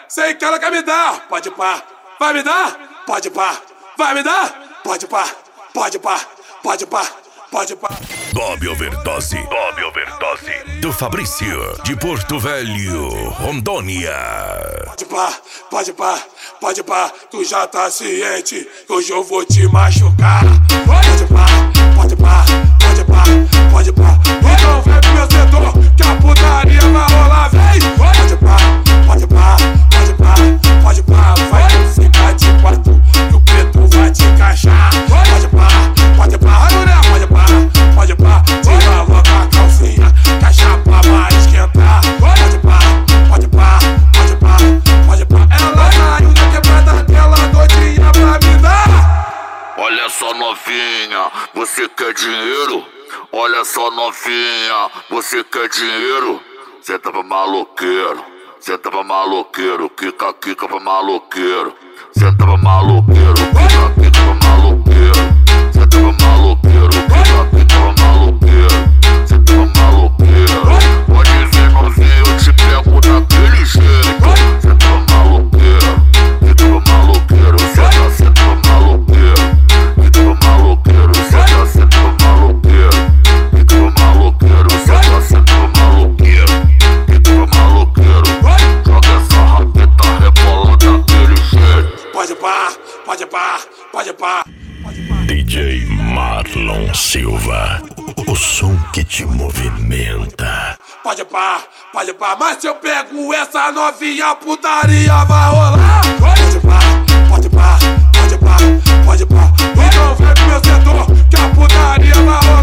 sei que ela quer me dar, pode pá. Vai me dar? Pode pá. Vai me dar? Pode pá. Pode pá. Pode pá. Pode pá. Bob Overdose do Fabrício, de Porto Velho, Rondônia. Pode pá, pode pá, pode pá. Tu já tá ciente que hoje eu vou te machucar. Pode pá, pode pá, pode pá, pode pá. Então vem pro meu setor que a putaria vai rolar, vem. Pode pá, pode pá, pode pá, pode pá. Vai ficar de quatro que o preto vai te encaixar. Pode pá, pode pá, mulher, pode pá, pode pá. Tira logo a calcinha que a chapa vai esquentar. Pode pá, pode pá, pode pá, pode pá. Ela saiu da quebrada dela doidinha pra me dar. Olha só novinha, você quer dinheiro? Olha só novinha, você quer dinheiro? Cê tava maloqueiro, cê tava maloqueiro, quica pra maloqueiro. Cê tava maloqueiro, quica pra maloqueiro. Cê tava maloqueiro, quica pra maloqueiro. Cê tava maloqueiro, pode vir novinho, eu te pego daquele jeito. Cê tava maloqueiro, quica pra maloqueiro. Cê tava maloqueiro, quica pra maloqueiro. Cê tava maloqueiro, quica pra maloqueiro. Cê tava maloqueiro, quica pra maloqueiro. Joga essa rapeta rebolando daquele jeito. Pode pá, pode pá, pode pá. DJ Marlon Silva, o som que te movimenta. Pode pá, mas se eu pego essa novinha, a putaria vai rolar. Pode pá, pode pá, pode pá, pode pá. Então vem pro meu setor que a putaria vai rolar.